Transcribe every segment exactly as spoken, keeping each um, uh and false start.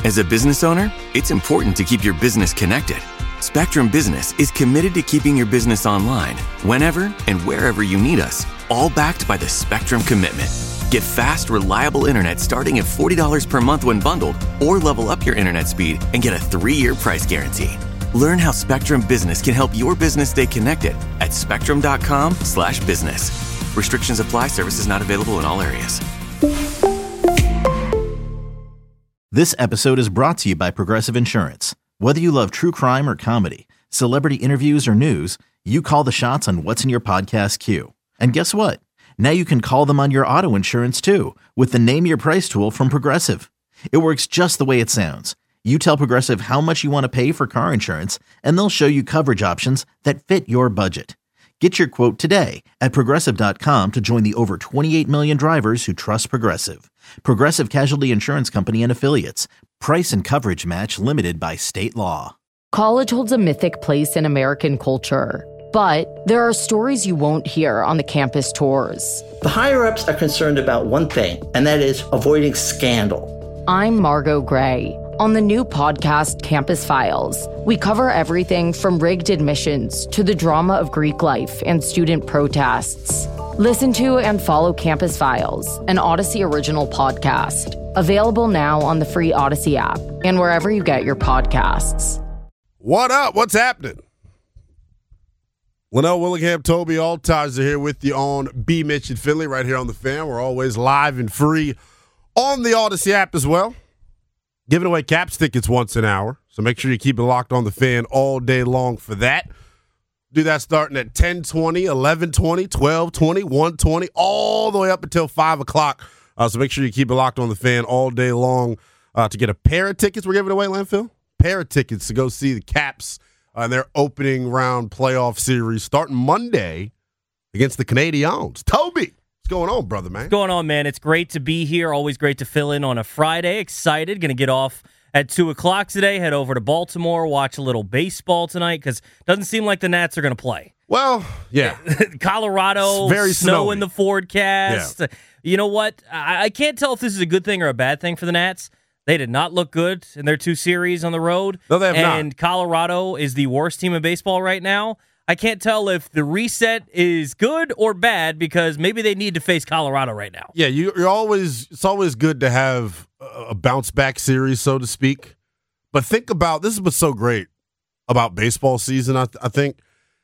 As a business owner, it's important to keep your business connected. Spectrum Business is committed to keeping your business online whenever and wherever you need us, all backed by the Spectrum Commitment. Get fast, reliable internet starting at forty dollars per month when bundled, or level up your internet speed and get a three-year price guarantee. Learn how Spectrum Business can help your business stay connected at spectrum.com slash business. Restrictions apply. Services not available in all areas. This episode is brought to you by Progressive Insurance. Whether you love true crime or comedy, celebrity interviews or news, you call the shots on what's in your podcast queue. And guess what? Now you can call them on your auto insurance too with the Name Your Price tool from Progressive. It works just the way it sounds. You tell Progressive how much you want to pay for car insurance, and they'll show you coverage options that fit your budget. Get your quote today at Progressive dot com to join the over twenty-eight million drivers who trust Progressive. Progressive Casualty Insurance Company and Affiliates. Price and coverage match limited by state law. College holds a mythic place in American culture, but there are stories you won't hear on the campus tours. The higher-ups are concerned about one thing, and that is avoiding scandal. I'm Margot Gray. On the new podcast, Campus Files, we cover everything from rigged admissions to the drama of Greek life and student protests. Listen to and follow Campus Files, an Odyssey original podcast. Available now on the free Odyssey app and wherever you get your podcasts. What up? What's happening? Linnell Willingham, Toby Altizer here with you on B. Mitch and Philly right here on The Fan. We're always live and free on the Odyssey app as well. Giving away Caps tickets once an hour, so make sure you keep it locked on The Fan all day long for that. Do that starting at ten twenty, eleven twenty, twelve twenty, one twenty, all the way up until five o'clock. Uh, so make sure you keep it locked on The Fan all day long uh, to get a pair of tickets. We're giving away, Landfill? Pair of tickets to go see the Caps in uh, their opening round playoff series starting Monday against the Canadiens. Toby! What's going on, brother, man? What's going on, man? It's great to be here. Always great to fill in on a Friday. Excited. Going to get off at two o'clock today. Head over to Baltimore. Watch a little baseball tonight because it doesn't seem like the Nats are going to play. Well, yeah. Colorado, it's very snow snowy. in the forecast. Yeah. You know what? I-, I can't tell if this is a good thing or a bad thing for the Nats. They did not look good in their two series on the road. No, they have and not. And Colorado is the worst team in baseball right now. I can't tell if the reset is good or bad because maybe they need to face Colorado right now. Yeah, you, you're always. It's always good to have a bounce back series, so to speak. But think about this is what's so great about baseball season. I, I think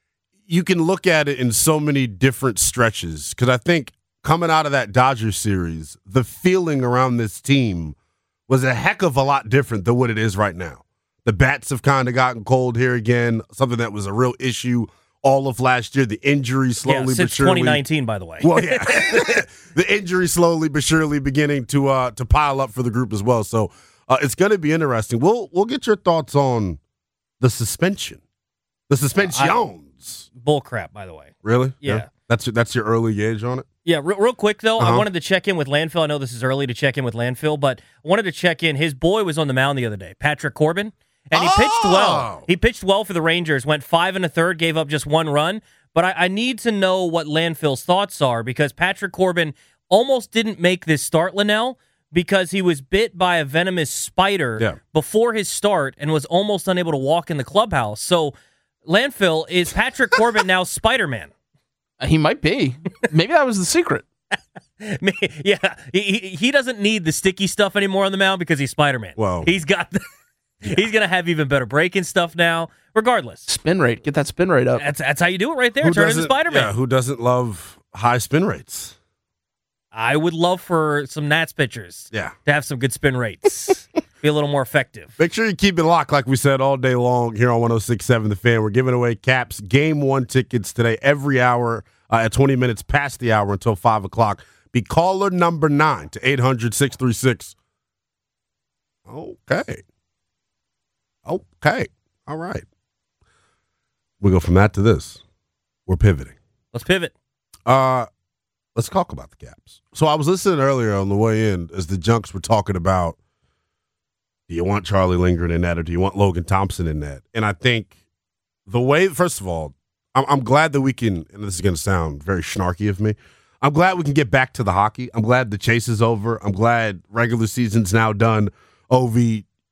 you can look at it in so many different stretches because I think coming out of that Dodgers series, the feeling around this team was a heck of a lot different than what it is right now. The bats have kind of gotten cold here again, something that was a real issue all of last year. The injury slowly yeah, since but surely. twenty nineteen, by the way. Well, yeah. The injury slowly but surely beginning to uh, to pile up for the group as well. So uh, it's going to be interesting. We'll we'll get your thoughts on the suspension. The suspensions. Uh, bull crap, by the way. Really? Yeah. yeah. That's that's your early gauge on it? Yeah, real, real quick, though, uh-huh. I wanted to check in with Landfill. I know this is early to check in with Landfill, but I wanted to check in. His boy was on the mound the other day, Patrick Corbin, and he oh! pitched well. He pitched well for the Rangers, went five and a third, gave up just one run. But I, I need to know what Landfill's thoughts are because Patrick Corbin almost didn't make this start, Linnell, because he was bit by a venomous spider yeah. before his start and was almost unable to walk in the clubhouse. So, Landfill, is Patrick Corbin now Spider-Man? He might be. Maybe that was the secret. Yeah, he, he doesn't need the sticky stuff anymore on the mound because he's Spider-Man. Well, he's got the, yeah. He's going to have even better breaking stuff now. Regardless, spin rate, get that spin rate up. That's that's how you do it right there. Who Turn into Spider-Man. Yeah, who doesn't love high spin rates? I would love for some Nats pitchers yeah. to have some good spin rates. Be a little more effective. Make sure you keep it locked, like we said, all day long here on one oh six point seven The Fan. We're giving away Caps Game one tickets today every hour uh, at twenty minutes past the hour until five o'clock. Be caller number nine to eight hundred, six three six. Okay. Okay. All right. We go from that to this. We're pivoting. Let's pivot. Uh, let's talk about the Caps. So I was listening earlier on the way in as the Junks were talking about, do you want Charlie Lindgren in that or do you want Logan Thompson in that? And I think the way, first of all, I'm, I'm glad that we can, and this is going to sound very snarky of me, I'm glad we can get back to the hockey. I'm glad the chase is over. I'm glad regular season's now done. Ovi,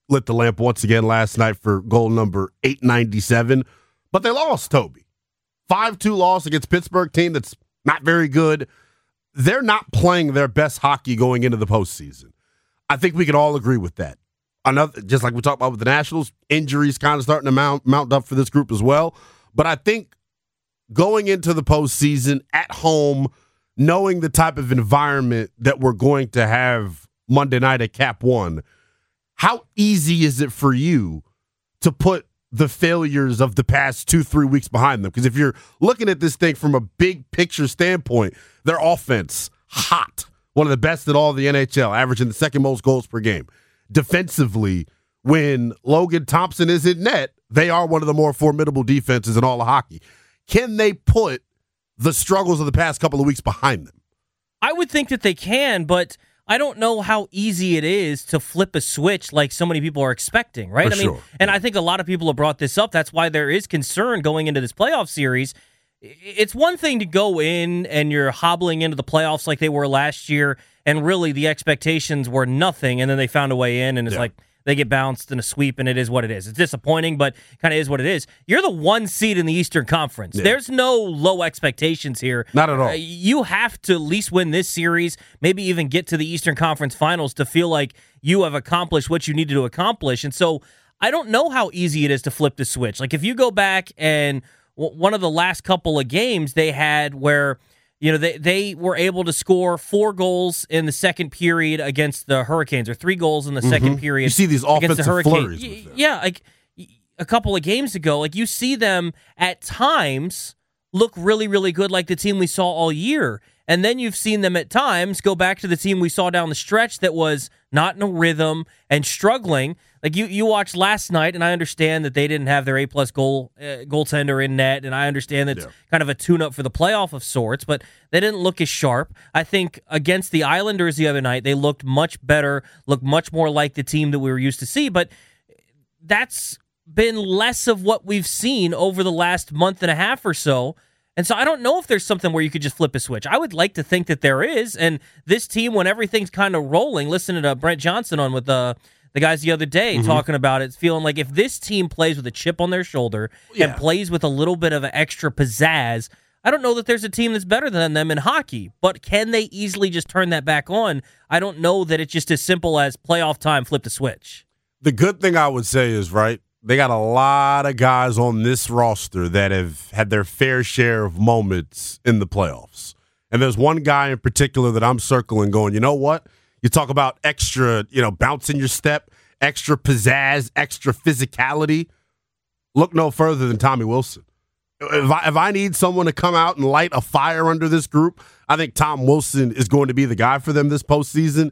lit the lamp once again last night for goal number eight ninety-seven, but they lost, Toby. five two loss against Pittsburgh team that's not very good. They're not playing their best hockey going into the postseason. I think we can all agree with that. Another, just like we talked about with the Nationals, injuries kind of starting to mount, mount up for this group as well. But I think going into the postseason at home, knowing the type of environment that we're going to have Monday night at Cap One, how easy is it for you to put the failures of the past two, three weeks behind them? Because if you're looking at this thing from a big picture standpoint, their offense, hot. One of the best at all the N H L, averaging the second most goals per game. Defensively, when Logan Thompson is in net, they are one of the more formidable defenses in all of hockey. Can they put the struggles of the past couple of weeks behind them? I would think that they can, but I don't know how easy it is to flip a switch like so many people are expecting, right? For I mean, sure. and I think a lot of people have brought this up. That's why there is concern going into this playoff series. It's one thing to go in and you're hobbling into the playoffs like they were last year, and really the expectations were nothing, and then they found a way in, and it's yeah. like they get bounced in a sweep, and it is what it is. It's disappointing, but kind of is what it is. You're the one seed in the Eastern Conference. Yeah. There's no low expectations here. Not at all. Uh, you have to at least win this series, maybe even get to the Eastern Conference Finals to feel like you have accomplished what you needed to accomplish. And so I don't know how easy it is to flip the switch. Like if you go back and w- one of the last couple of games they had where You know, they, they were able to score four goals in the second period against the Hurricanes, or three goals in the mm-hmm. second period. You see these against offensive the flurries. y- With them. yeah, like a couple of games ago, like you see them at times look really, really good, like the team we saw all year. And then you've seen them at times go back to the team we saw down the stretch that was not in a rhythm and struggling. Like you, you watched last night, and I understand that they didn't have their A-plus goal uh, goaltender in net, and I understand that's yeah. kind of a tune-up for the playoff of sorts, but they didn't look as sharp. I think against the Islanders the other night, they looked much better, looked much more like the team that we were used to see, but that's been less of what we've seen over the last month and a half or so. And so I don't know if there's something where you could just flip a switch. I would like to think that there is. And this team, when everything's kind of rolling, listening to Brent Johnson on with the, the guys the other day mm-hmm. talking about it, feeling like if this team plays with a chip on their shoulder yeah. and plays with a little bit of an extra pizzazz, I don't know that there's a team that's better than them in hockey. But can they easily just turn that back on? I don't know that it's just as simple as playoff time, flip the switch. The good thing I would say is, right, they got a lot of guys on this roster that have had their fair share of moments in the playoffs. And there's one guy in particular that I'm circling going, you know what? You talk about extra, you know, bounce in your step, extra pizzazz, extra physicality. Look no further than Tommy Wilson. If I, if I need someone to come out and light a fire under this group, I think Tom Wilson is going to be the guy for them this postseason.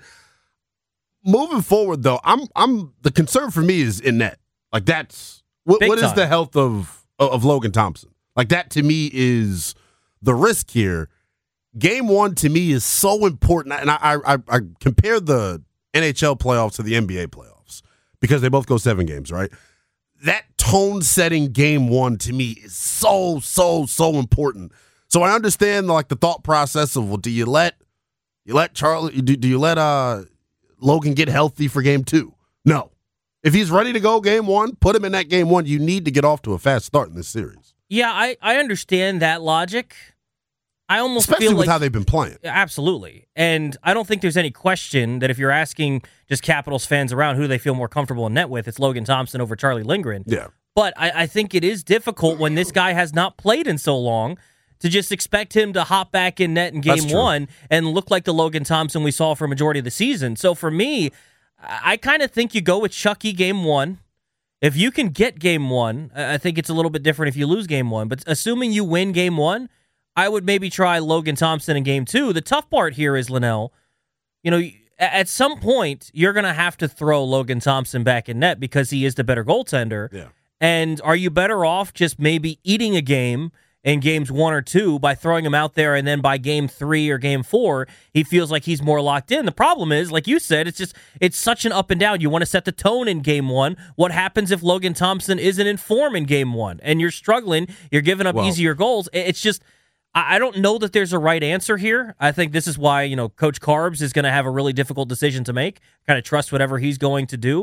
Moving forward, though, I'm I'm the concern for me is in net. Like that's what, what is the health of of Logan Thompson? Like that to me is the risk here. Game one to me is so important, and I I, I compare the N H L playoffs to the N B A playoffs because they both go seven games, right? That tone-setting game one to me is so so so important. So I understand like the thought process of well, do you let you let Charlie do, do you let uh Logan get healthy for game two? No. If he's ready to go game one, put him in that game one. You need to get off to a fast start in this series. Yeah, I, I understand that logic. I almost Especially feel with like, how they've been playing. Absolutely. And I don't think there's any question that if you're asking just Capitals fans around who they feel more comfortable in net with, it's Logan Thompson over Charlie Lindgren. Yeah. But I, I think it is difficult when this guy has not played in so long to just expect him to hop back in net in game one and look like the Logan Thompson we saw for a majority of the season. So for me, I kind of think you go with Chucky game one. If you can get game one, I think it's a little bit different if you lose game one. But assuming you win game one, I would maybe try Logan Thompson in game two. The tough part here is, Linnell, you know, at some point, you're going to have to throw Logan Thompson back in net because he is the better goaltender. Yeah. And are you better off just maybe eating a game in games one or two by throwing him out there, and then by game three or game four, he feels like he's more locked in? The problem is, like you said, it's just it's such an up and down. You want to set the tone in game one. What happens if Logan Thompson isn't in form in game one and you're struggling, you're giving up well, easier goals? It's just, I don't know that there's a right answer here. I think this is why, you know, Coach Carbs is going to have a really difficult decision to make. Kind of trust whatever he's going to do.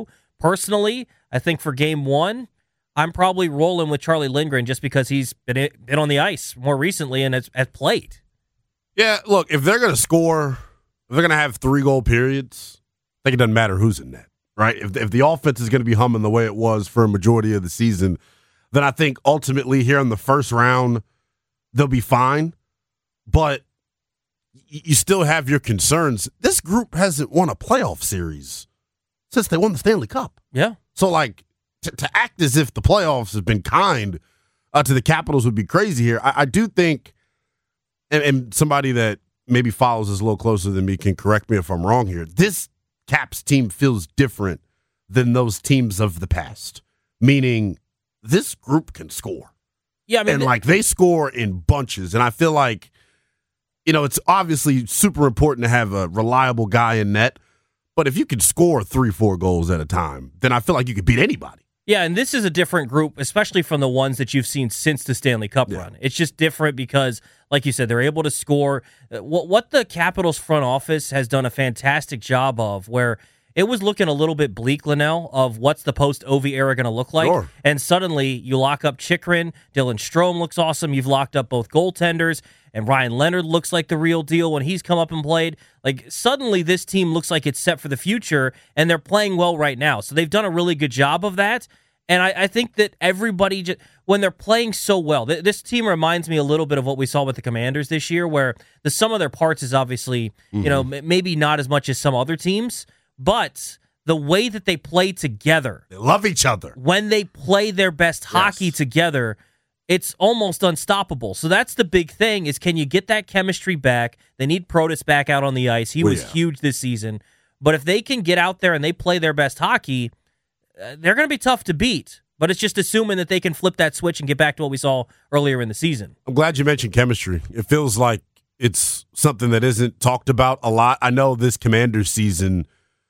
personally, I think for game one, I'm probably rolling with Charlie Lindgren just because he's been been on the ice more recently and has, has played. Yeah, look, if they're going to score, if they're going to have three-goal periods, I think it doesn't matter who's in net, right? If, if the offense is going to be humming the way it was for a majority of the season, then I think ultimately here in the first round, they'll be fine. But you still have your concerns. This group hasn't won a playoff series since they won the Stanley Cup. Yeah. So, like, to, to act as if the playoffs have been kind uh, to the Capitals would be crazy here. I, I do think, and, and somebody that maybe follows us a little closer than me can correct me if I'm wrong here, this Caps team feels different than those teams of the past, meaning this group can score. Yeah, I mean, and, like, they score in bunches, and I feel like, you know, it's obviously super important to have a reliable guy in net, but if you can score three, four goals at a time, then I feel like you could beat anybody. Yeah, and this is a different group, especially from the ones that you've seen since the Stanley Cup Yeah. run. It's just different because, like you said, they're able to score. What, what the Capitals front office has done a fantastic job of, where it was looking a little bit bleak, Linnell, of what's the post-Ovi era going to look like. Sure. And suddenly you lock up Chychrun, Dylan Strome looks awesome. You've locked up both goaltenders, and Ryan Leonard looks like the real deal when he's come up and played. Like, suddenly this team looks like it's set for the future, and they're playing well right now. So they've done a really good job of that. And I, I think that everybody, just, when they're playing so well, th- this team reminds me a little bit of what we saw with the Commanders this year, where the sum of their parts is obviously, mm-hmm. you know, m- maybe not as much as some other teams, but the way that they play together. They love each other. When they play their best hockey Yes. together, it's almost unstoppable. So that's the big thing, is can you get that chemistry back? They need Protas back out on the ice. He Well, was yeah. huge this season. But if they can get out there and they play their best hockey, uh, they're going to be tough to beat. But it's just assuming that they can flip that switch and get back to what we saw earlier in the season. I'm glad you mentioned chemistry. It feels like it's something that isn't talked about a lot. I know this Commanders season,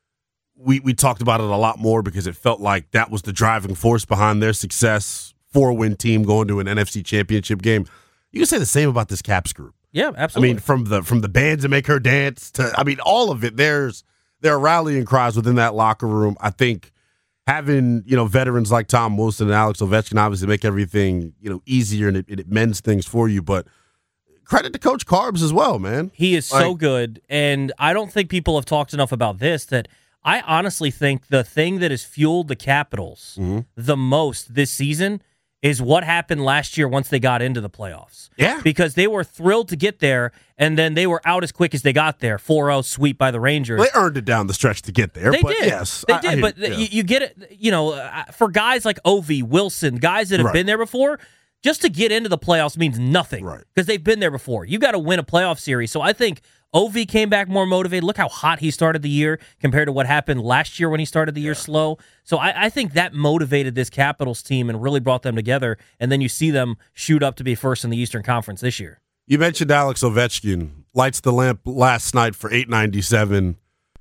we, we talked about it a lot more because it felt like that was the driving force behind their success. Four-win team going to an N F C championship game. You can say the same about this Caps group. Yeah, absolutely. I mean, from the from the band to make her dance to, I mean, all of it. There's there are rallying cries within that locker room. I think having, you know, veterans like Tom Wilson and Alex Ovechkin obviously make everything, you know, easier, and it, it mends things for you. But credit to Coach Carbs as well, man. He is Like- so good, and I don't think people have talked enough about this, that I honestly think the thing that has fueled the Capitals Mm-hmm. the most this season is what happened last year once they got into the playoffs. Yeah. Because they were thrilled to get there, and then they were out as quick as they got there. four oh sweep by the Rangers. They earned it down the stretch to get there. They but did. Yes, they I- I did. hear- but yeah. you, you get it, you know, uh, for guys like Ovi, Wilson, guys that have Right. been there before, just to get into the playoffs means nothing. Right. Because they've been there before. You got to win a playoff series. So I think Ovi came back more motivated. Look how hot he started the year compared to what happened last year when he started the year slow. So I, I think that motivated this Capitals team and really brought them together. And then you see them shoot up to be first in the Eastern Conference this year. You mentioned Alex Ovechkin. Lights the lamp last night for eight ninety-seven.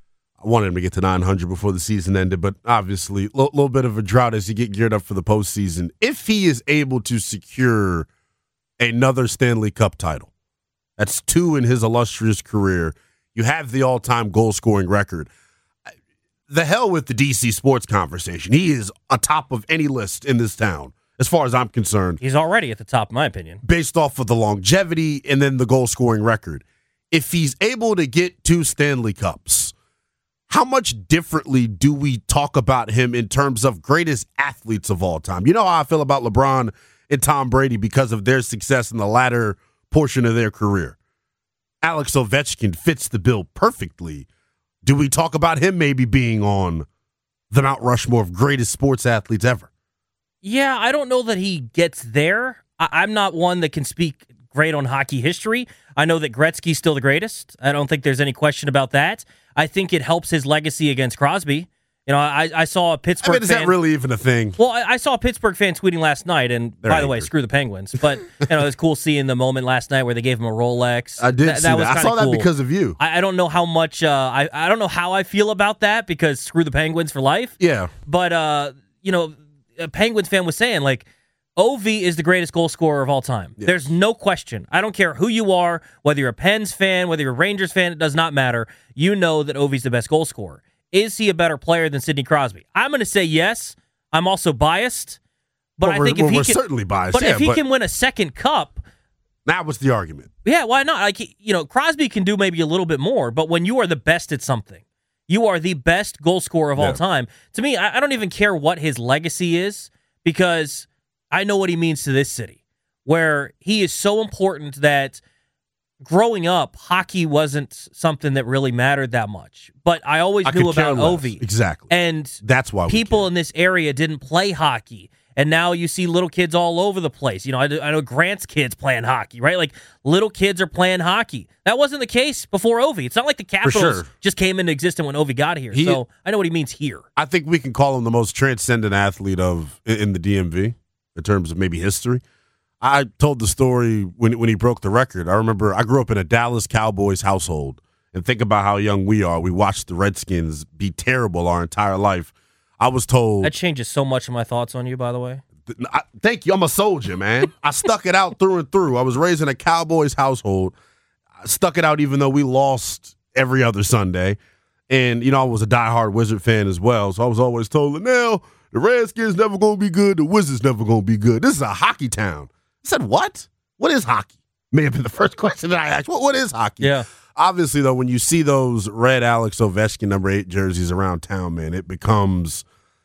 I wanted him to get to nine hundred before the season ended, but obviously a l- little bit of a drought as you get geared up for the postseason. If he is able to secure another Stanley Cup title, that's two in his illustrious career, you have the all-time goal-scoring record. The hell with the D C sports conversation. He is on top of any list in this town, as far as I'm concerned, He's already at the top, in my opinion. based off of the longevity and then the goal scoring record. If he's able to get two Stanley Cups, how much differently do we talk about him in terms of greatest athletes of all time? You know how I feel about LeBron and Tom Brady because of their success in the latter portion of their career. Alex Ovechkin fits the bill perfectly. Do we talk about him maybe being on the Mount Rushmore of greatest sports athletes ever? Yeah, I don't know that he gets there. I- I'm not one that can speak great on hockey history. I know that Gretzky's still the greatest. I don't think there's any question about that. I think it helps his legacy against Crosby. You know, I, I saw a I Pittsburgh mean, is fan. that really even a thing? Well, I, I saw a Pittsburgh fan tweeting last night, and They're by the way, angry. screw the Penguins. But you know, it was cool seeing the moment last night where they gave him a Rolex. I did That- see that that. was I kinda saw that cool. because of you. I, I don't know how much. Uh, I I don't know how I feel about that because screw the Penguins for life. Yeah. But uh, you know, a Penguins fan was saying like, Ovi is the greatest goal scorer of all time. Yes. There's no question. I don't care who you are, whether you're a Pens fan, whether you're a Rangers fan, it does not matter. You know that Ovi's the best goal scorer. is he a better player than Sidney Crosby? I'm going to say yes. I'm also biased. But well, I think we're, if he we're can, certainly biased. But yeah, if he but can win a second cup, that was the argument. Yeah, why not? Like, you know, Crosby can do maybe a little bit more, but when you are the best at something, you are the best goal scorer of yeah. all time. To me, I, I don't even care what his legacy is because I know what he means to this city, where he is so important that growing up, hockey wasn't something that really mattered that much. But I always I knew about Ovi. Exactly. And that's why people in this area didn't play hockey. And now you see little kids all over the place. You know, I, I know Grant's kids playing hockey, right? Like, little kids are playing hockey. That wasn't the case before Ovi. It's not like the Capitals sure. just came into existence when Ovi got here. He, so I know what he means here. I think we can call him the most transcendent athlete of in the D M V in terms of maybe history. I told the story when when he broke the record. I remember I grew up in a Dallas Cowboys household, and think about how young we are. We watched the Redskins be terrible our entire life. I was told that changes so much of my thoughts on you, by the way. I, thank you. I'm a soldier, man. I stuck it out through and through. I was raised in a Cowboys household. I stuck it out even though we lost every other Sunday. And, you know, I was a diehard Wizard fan as well. So I was always told, Linnell, the Redskins never going to be good. The Wizards never going to be good. This is a hockey town. I said, what? What is hockey? May have been the first question that I asked. What, what is hockey? Yeah. Obviously, though, when you see those red Alex Ovechkin number eight jerseys around town, man, it becomes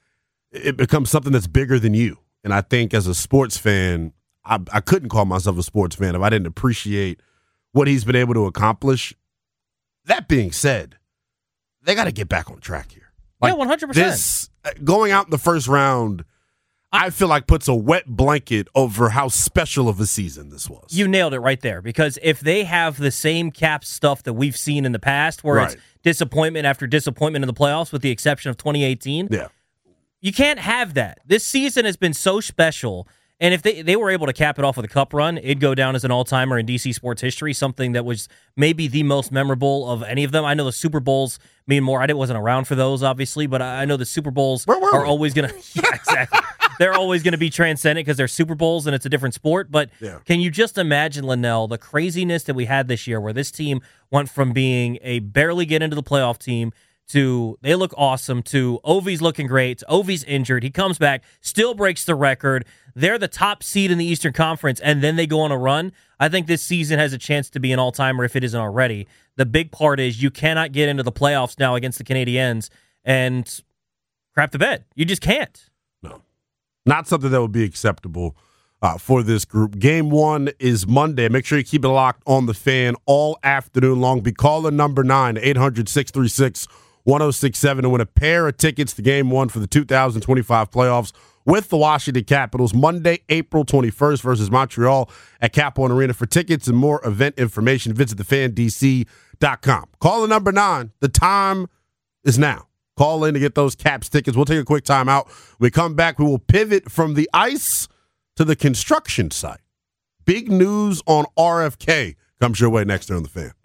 it becomes something that's bigger than you. And I think as a sports fan, I, I couldn't call myself a sports fan if I didn't appreciate what he's been able to accomplish. That being said, they got to get back on track here. Like, yeah, one hundred percent. This, going out in the first round, I feel like puts a wet blanket over how special of a season this was. You nailed it right there, because if they have the same cap stuff that we've seen in the past, where right. it's disappointment after disappointment in the playoffs, with the exception of twenty eighteen, yeah. you can't have that. This season has been so special, and if they, they were able to cap it off with a cup run, it'd go down as an all-timer in D C sports history, something that was maybe the most memorable of any of them. I know the Super Bowls mean more. I wasn't around for those, obviously, but I know the Super Bowls are we? always going to – yeah, exactly. They're always going to be transcendent because they're Super Bowls and it's a different sport. But yeah. Can you just imagine, Linnell, the craziness that we had this year, where this team went from being a barely get into the playoff team to they look awesome, to Ovi's looking great, to Ovi's injured, he comes back, still breaks the record, they're the top seed in the Eastern Conference, and then they go on a run. I think this season has a chance to be an all-timer if it isn't already. The big part is you cannot get into the playoffs now against the Canadiens and crap the bed. You just can't. No. Not something that would be acceptable uh, for this group. Game one is Monday. Make sure you keep it locked on the Fan all afternoon long. Be calling number nine, eight hundred, six three six, one oh six seven to win a pair of tickets to game one for the two thousand twenty-five playoffs with the Washington Capitals. Monday, April twenty-first versus Montreal at Cap One Arena. For tickets and more event information, visit the fan d c dot com. Call the number nine. The time is now. Call in to get those Caps tickets. We'll take a quick time out. When we come back, we will pivot from the ice to the construction site. Big news on R F K comes your way next here on The Fan.